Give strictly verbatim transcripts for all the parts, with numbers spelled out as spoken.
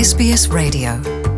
اس بي اس رادیو.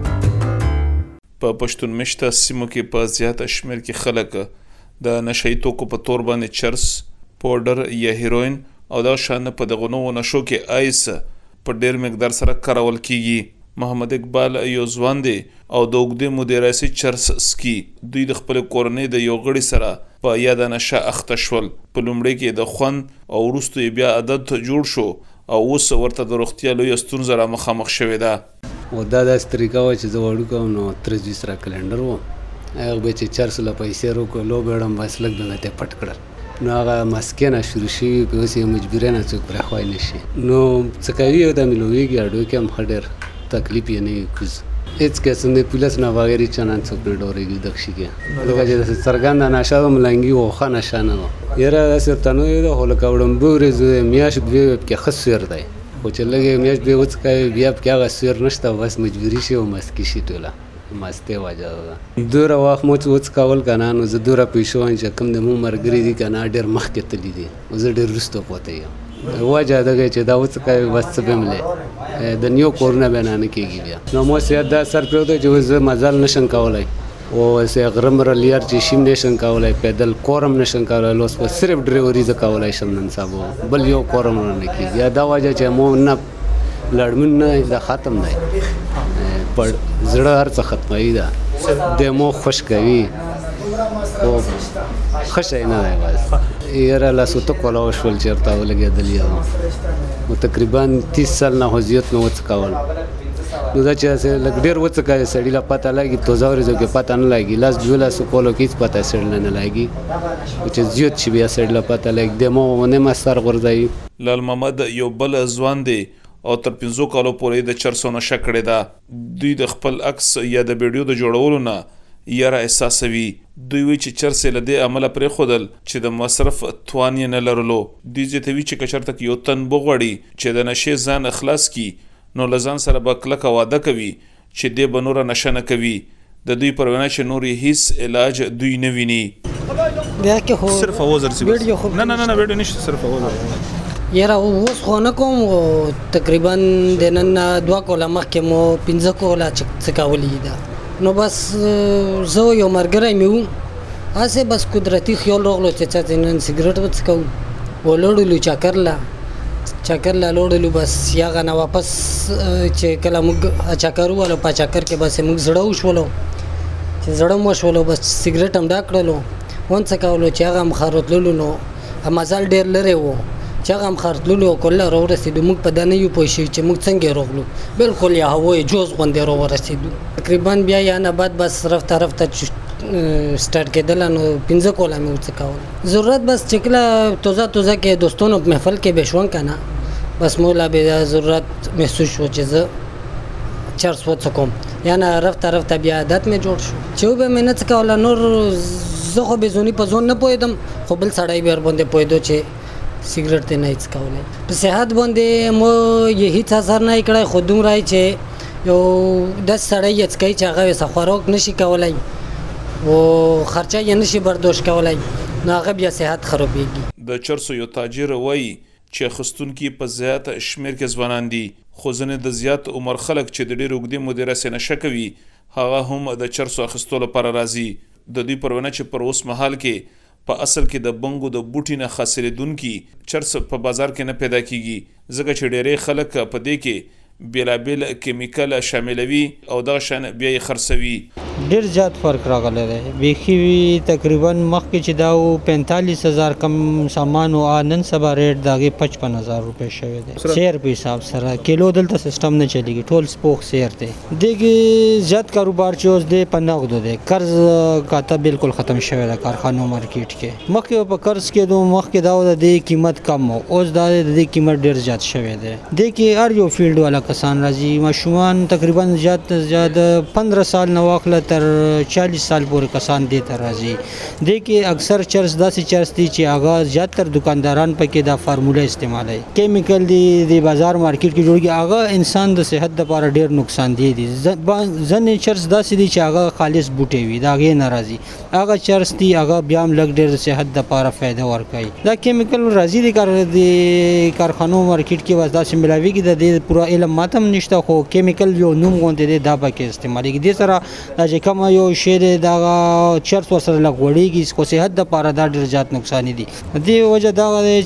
په پښتون مشته سیمو کې په زیاته شمېر کې خلک د نشهیي توکو په تور باندې چرس، پاوډر یا هیروین او دا شان په دغه نوو نشو کې آیس په ډېر مقدار سره کارول کیږي. محمد اقبال یو ځوان دی او د اوږدې مودې راهیسې چرس سکي. دوی د خپلې کورنۍ د یو غړي سره په یاده نشه اخته شول. په لومړي کې د خوند او وروسته یې بیا عادت جوړ شو او اوس ورته د روغتیا لویه ستونزه را مخامخ شوې ده. او دا داسې طریقه وه چې زه وړوکی وم نو تره زوی سره کلنډر وم، هغه به چې چرس له پیسې راکړو لوبېړم بس لږ به مې ته پټ کړل، نو هغه مسکې نه شروع شوي په اوس یې مجبورۍ نه څوک پرېښوی نه شي. نو څه کوي او دا مې لویږي هډو کې هم ښه ډېر تکلیف یې نه وي کوز هېڅ قسم د پولیس نه بغیر هېڅ چا نه څوک نه ډارېږي دغه شي کې، ځکه چې داسې څرګنده نشه وه ملنګي وه ښه نشه نه وه. یاره داسې ورته نه ویل خو لکه وړومبه ورځې میاشت دوې پکې ښه سویر دی، خو چې لږ یې میاشت دوې وڅکوي بیا پکې هغه سویر نشته، بس مجبوري شي او مسکي شي ټوله مستې وجه ده. دومره وخت مو چې وڅکول که نه نو زه دومره پیشو وایم چې کوم د مو ملګري دي که نه ډېر مخکې تللي دي، زه ډېر وروسته پاتې یم. وجه دغه چې دا وڅکوي بس څه به م لی د نیو کورونه بیا نه کېږي بیا. نو مو صحت دا سر پرېږدی چې زه مزل نشم کولی او سه غره مره لیار چې شیم نشم کولی، پیدل کورم نشم کولی، اوس په صرف ډریوري زه کولی شم نن سبا، بل یو کورم نه کېږي. یا دا وجه چې مو نه لړمون نه دا ختم دی، پر زړه هر څه ختموي ده، د مو خوش کوي او ښه شی نه دی. بس یاره لاسو ټکوله وشول چې ورته ولګېدل یم، تقریبا تیس سال نه خو زیات مې وڅکول. نو دا چې هسې لږ ډېر وڅکوي سړي له پته لګي، توزه ورځو کې پته نه لګي، لاس دوه لاسو کولو کې هېڅ پته سړي له نه لګي، خو چې زیات شي بیا سړي له پته لګي د مو ونیمه سر غورځوي. لال محمد یو بل ځوان دی او تر پنځو کالو پورې د چرسو نشه کړې ده. دوی د خپل عکس یا د ویډیو د جوړولو نه یاره احساسوي. دوی وایي چې چرس یې له دې عمله پرېښودل چې د مصرف توان یې نه لرلو. دوی زیاتوي چې که چېرته یو تن وغواړي چې د نشې ځان خلاص کړي نو له ځان سره به کلکه واده کوي چې دی به نوره نشه نه کوي. د دوی پر وینا چې نور یې هېڅ علاج دوی نه ویني. بیا کې خو صرف اوزر سی نه نه نه ویډیو نشته، صرف اوزر یاره اوس خو نه کوم. تقریبا د نن دوه کاله مخکې مو پنځه کاله څکولي ده. نو بس زه یو ملګری مې وم، هسې بس قدرتي خیال راغلو چې چا نن سګرټ وڅکو، ولوړلو چکر له چکر له لوړلو، بس هغه نه واپس چې کله موږ چکر ووالو په چکر کې بس موږ زړه وشولو، چې زړه مو وشولو بس سګرټ هم ډک کړلو، ونڅکولو چې هغه هم ښار تللو. نو مزل ډېر لرې و چې هغه هم ښار تللو او کله راورسېدو. موږ په دا نه یو پوه شوي چې موږ څنګه راغلو، بالکل یا هوای جوز غوندې راورسېدو. تقریبا بیا یا نه بعد بس رفته رفته سټارټ کېدله، نو پنځه کاله مې وڅکول. ضرورت بس چې کله توزه توزه کې دوستانو په محفل کې به شوم که نه، بس مو لا به ضرورت محسوس شو چې زه چرس وڅکم، یا نه رفته رفته بیا عادت مې جوړ شو چې وبه مې نه څکوله. نور زه خو بېزوني په ځون نه پوهېدم، خو بل سړی بیا ورباندې پوهېدو چې سګرټ دې نه یې څکولی. په صحت باندې مو یې هېڅ اثر نه یې کړی، خو دومره یې چې یو داسې سړی یې څکوي چې هغه یې خوراک نشي کولی او خرچه یې نشي برداشت کولی، نو هغه بیا صحت خرابېږي. د چرسو یو تاجر وایي چې اخیستونکي په زیات شمېر کې ځوانان دي، خو ځینې د زیات عمر خلک چې د ډېرې اوږدې مودې راهیسې نشه کوي هغه هم د چرسو اخیستو لپاره راځي. د دوی پر وینا چې پر اوس مهال کې په اصل کې د بنګو د بوټي نه حاصلېدونکي چرس په بازار کې نه پیدا کیږي، ځکه چې ډېری خلک په دې کې بیلابیل کیمیکل شاملوي او دغه شان بیا یې خرڅوي. ډېر زیات فرق راغلی دی، بیخي تقریبا مخکې چې دا و پینتالیس هزار کم سامان و، نن سبا ریټ د هغې پچپن هزار روپۍ شوی دی سیر په حساب سره. کیلو دلته سیسټم نه چلېږي، ټول سپوخ سیر دی. دې کې زیات کاروبار چې اوس دی په نغدو دی، قرض کاته بالکل ختم شوی دی کارخانو مارکیټ کې. مخکې په قرض کېدو مخکې دا و د دې قیمت کم و، اوس دا د دې قیمت ډېر زیات شوی دی. دې کې هر یو فیلډ والا کسان راځي، ماشومان تقریبا زیات زیات پندرہ سال نه واخله تر تر چالیس سال پورې کسان دې ته راځي. دې کې اکثر چرس داسې چرس دي چې هغه زیاتر دکانداران پکې دا فارموله استعمالوي. کیمیکل دی د بازار مارکیټ کې جوړیږي، هغه انسان د صحت لپاره ډیر نقصان دی. ځنې چرس داسې دي چې هغه خالص بوټي وي، دا هغې نه راځي. هغه چرس دي هغه بیا هم لږ ډېر صحت دپاره فایده ورکوي. دا کیمیکل راځي د کار د کارخانو مارکیټ کې بس داسې ملاویږي، د دې پوره علم ماته هم نشته، خو کیمیکل یو نوم غوندې دی دا پکې استعمالېږي. دې سره دا چې کومه یو شی دی دغه چرس ورسره لږ غوړېږي، خو صحت دپاره دا ډېر زیات نقصاني دي. دې وجه دغه دی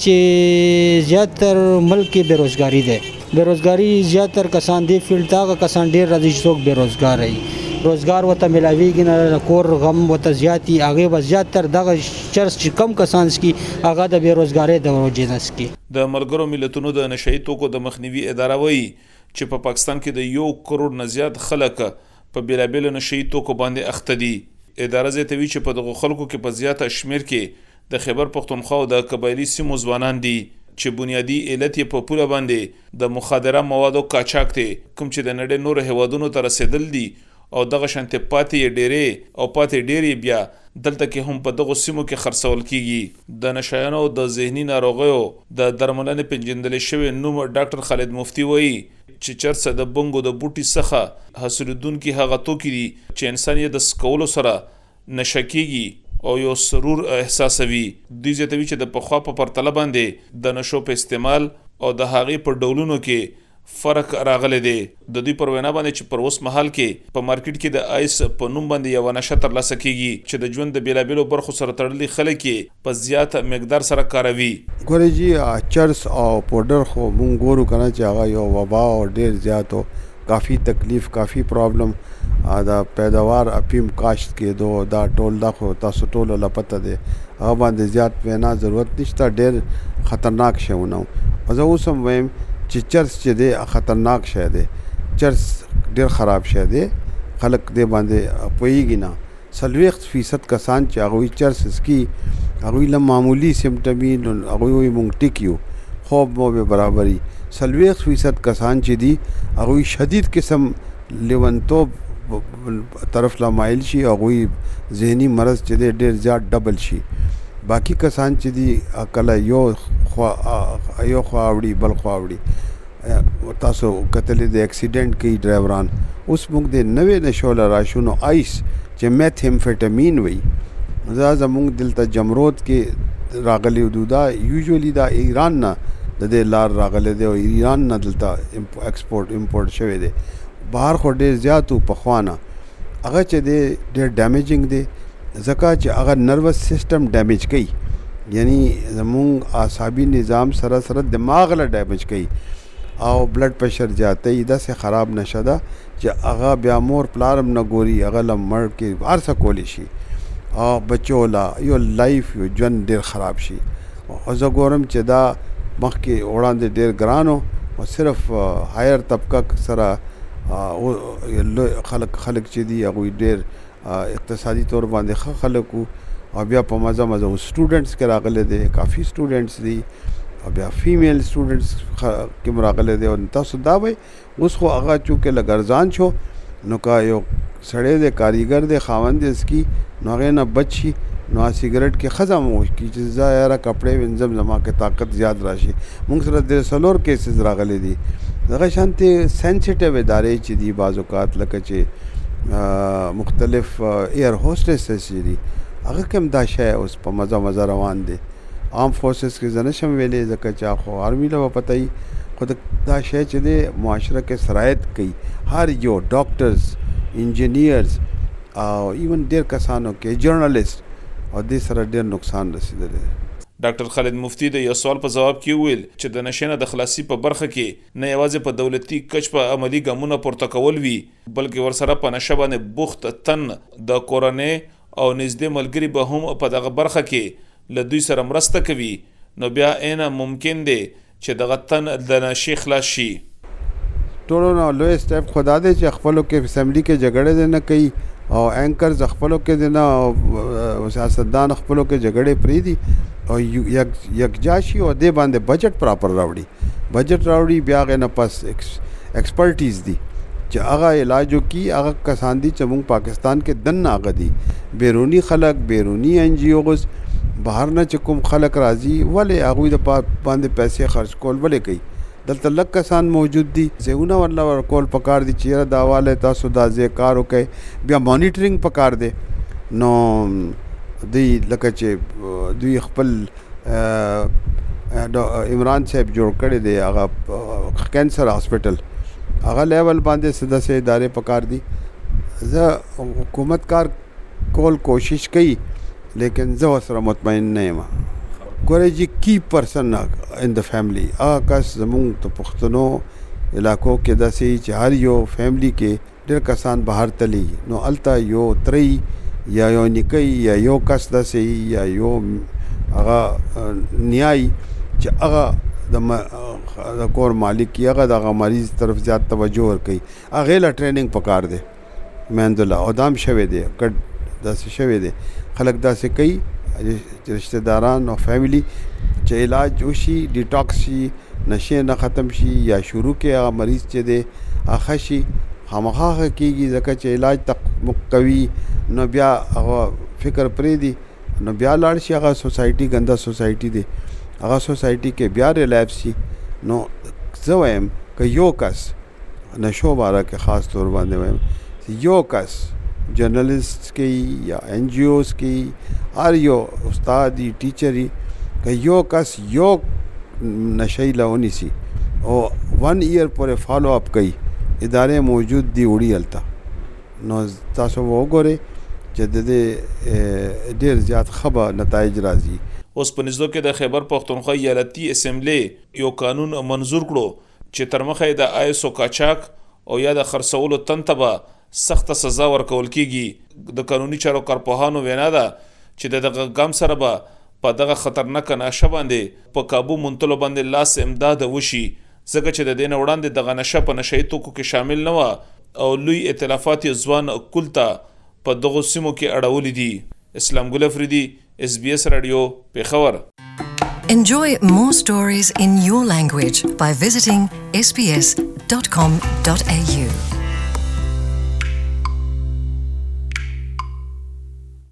چې زیاتر ملک کې بېروزګاري دی. بېروزګاري زیاتر کسان دې فیلډ ته هغه کسان ډېر راځي چې څوک بېروزګار وي. روزګار ورته ملاویږي نه، کور غم ورته زیات وي، هغې به زیاتر دغه چرس چې کم کسان څکي هغه د بېروزګارۍ د وجې نه څکي. د ملګرو ملتونو د نشهیي توکو د مخنیوي اداره وایي چې په پاکستان کې د یو کروڑ نه زیات خلک په بېلابېلو نشهیي توکو باندې اخته دي. اداره زیاتوي چې په دغو خلکو کې په زیاته شمېر کې د خیبر پښتونخوا او د قبایلي سیمو ځوانان دي چې بنیادی علت یې په پوله باندې د مخدره موادو قاچاق دی، کوم چې د نړۍ نورو هیوادونو ته رسېدل دي او دغه شانتې پاتې یې ډېرې او پاتې ډېرې بیا دلته کې هم په دغو سیمو کې خرڅول کیږي. د نشایانو د ذهني ناروغیو د درملنې پېژندل شوی نوم ډاکټر خالد مفتی وایي چې چرس د بنګو د بوټي څخه حاصلېدونکي هغه توکي دي چې انسان یې د څکولو سره نشه کیږي او یو سرور احساسوي. دوی زیاتوي چې د پخوا په پرتله باندې د نشو په استعمال او د هغې په ډولونو کې فرق راغلی دی. د دوی پر وینا باندې چې پر اوس مهال کې په مارکیټ کې د آیس په نوم باندې یوه نشه ترلاسه کیږي چې د ژوند د بېلابېلو برخو سره تړلي خلک یې په زیات مقدار سره کاروي. ګورې جي چرس او پوډر خو مونږ ګورو که نه چې هغه یو وبا او ډېر زیات و، کافي تکلیف، کافي پرابلم دا پیداوار اپیم کاشت کېدو، دا ټول دا خو تاسو ټولو له پته دی، هغه باندې زیات وینا ضرورت نشته، ډېر خطرناک شیونه و. زه اوس هم وایم چې چرس چې دی خطرناک شی دی، چرس ډېر خراب شی دی، خلک دې باندې پوهېږي نه. څلوېښت فیصد کسان چې هغوی چرس څکي هغوی له معمولي سمټمي نو هغوی وایي مونږ ټیک یو، خوب مو به برابري. څلوېښت فیصد کسان چې دي هغوی شدید قسم لیونتوب طرف لا مایل شي، هغوی ذهني مرض چې دی ډېر زیات ډبل شي. باقي کسان چې دي کله یو خوا یو خوا اوړي بل خوا اوړي. تاسو کتلې د اکسیډنټ کوي ډرایوران. اوس موږ د نوې نشو له راشو نو آیس چې میث امفیټامین وایي، دا زموږ دلته جمرود کې راغلی و، دا یوزولي دا ایران نه د دې لار راغلی دی او ایران نه دلته ایکسپورټ امپورټ شوی دی. بهر خو ډېر زیات و پخوا نه، هغه چې دی ډېر ډیمیجنګ دی ځکه چې هغه نروس سسټم ډیمیج کوي، یعنی زمونږ اعصابي نظام سره سره دماغ له ډیمیج کوي او بلډ پریشر زیاتوي. داسې خراب نشه ده چې هغه بیا مور پلار هم نه ګوري، هغه له مړ کې هر څه کولی شي او بچو له یو لایف یو ژوند ډېر خراب شي. او زه ګورم چې دا مخکې وړاندې ډېر ګران و او صرف هایر طبقه سره خلک خلک چې دي هغوی ډېر اقتصادي طور باندې ښه خلک وو او بیا په مزه مزه سټوډنټس کې راغلی دی، کافي سټوډنټس دي او بیا فیمیل سټوډنټس کې هم راغلی دی. او تاسو دا وایي اوس خو هغه چونکې لږ ارزان شو نو که یو سړی دی کاریګر دی خاوند دی اسکي نو هغې نه بچ شي نو سیګرټ کې ښځه هم وکړي چې زه یاره کپړې وینځم زما کې طاقت زیات راشي. موږ سره درې څلور کیسز راغلی دي. دغه شانتې سینسیټیو ادارې چې دي بعض اوقات لکه چې مختلف ایر هوسټسز چې دي هغه کې هم دا شی اوس په مزه مزه روان دی. عام فورسز کې زه نشم ویلی ځکه چې خو آرمي له به پته وي، خو دا شی چې دی معاشره کې سرایت کوي. هر یو ډاکټرز، انجینیرز او ایون ډېر کسانو کې جرنالست او دې سره ډېر نقصان رسېدلی دی. ډاکټر خالد مفتی د یو سوال په جواب کې وویل چې د نشې نه د خلاصي په برخه کې نه یوازې په دولتي کچ په عملي ګامونه پورته کول وي بلکې ورسره په نشه باندې بوخت تن د کورنۍ او نږدې ملګري به هم په دغه برخه کې له دوی سره مرسته کوي، نو بیا اینه ممکن دی چې دغه تن د نشې خلاص شي. ټولو نه لوی سټیپ خو دا دی چې خپلو کې اسمبلي کې جګړې دی نه کوي او اینکرز خپلو کې دی نه او سیاستدان خپلو کې جګړې پرېږدي او یکجا شي او دې باندې بجټ پراپر راوړي. بجټ راوړي بیا هغې نه پس ایکسپرټیز دي چې هغه علاج وکړي. هغه کسان دي چې موږ پاکستان کې دننه هغه دي بیرونی خلک، بیرونی این جی اوز، بهر نه چې کوم خلک راځي ولې هغوی د باندې پیسې خرچ کول ولې کوي؟ دلته لږ کسان موجود دي ځایونه ورله ورکول پکار دي چې یاره دا والی تاسو دا ځای کار وکئ. بیا مانیټرینګ پکار دی. نو دوی لکه چې دوی خپل عمران صاحب جوړ کړی دی هغه کینسر هاسپټل، هغه لیول باندې څه داسې ادارې پکار دي. زه حکومت کار کول کوشش کوي لیکن زه ورسره مطمئن نه یم. ګورئ جی کی پرسن ان د فیملی هغه کس زمونږ د پښتنو علاقو کې داسې چې هر یو فیملی کې ډېر کسان بهر تلي، نو هلته یو ترۍ یا یو نیکۍ یا یو کس داسې یا یو هغه نیای چې هغه د کور مالک کی هغه د هغه مریض طرف زیات توجه ورکوي. هغې له ټریننګ پکار دی مهندالله او دام شوی دی کډ داسې شوی دی. خلک داسې کوي رشتہ داران او فیملی چې علاج وشي، ډیټاکس شي، نشې نه ختم شي یا شروع کې هغه مریض چې دی هغه شي خامخا کېږي ځکه چې علاج تق کوي. نو بیا هغه فکر پرېږدي نو بیا لاړ شي هغه سوسایټي ګنده سوسایټي دی هغه سوسایټي کې بیا ریلیپس شي. نو زه وایم که یو کس نشو باره کې خاص طور باندې وایم یو کس جرنلسٹ کی یا این جی اوز کی ہر یو استادی ٹیچری کہ یو کس یو نشئی لونی سی او ون ایئر پورے فالو اپ کئی ادارے موجود دی اڑی التا نو تاسو وګورئ چې د دې ډېر زیات خبه نتایج راځي. اوس په نږدې کې د خیبر پښتونخوا ایالتي اسمبلی یو قانون منظور کړو چې تر مخه د آیسو کاچاک او یا د خرڅولو تنتبه سخت سزا ورکول کیږي. د قانوني چارو کارپوهانو وینا ده چې د دغه ګام سره به په دغه خطرناک نشه باندې په کابو منتلو باندې لاس امداد وشي ځکه چې د دې نه وړاندې دغه نشه په نشهیي توکو کې شامل نه وه او لوی ائتلافات ځوان کلته په دغو سیمو کې اړولي دي. اسلام ګل افریدي، اس بي اس رادیو، پېښور. Enjoy more stories in your language by visiting s b s dot com dot a u.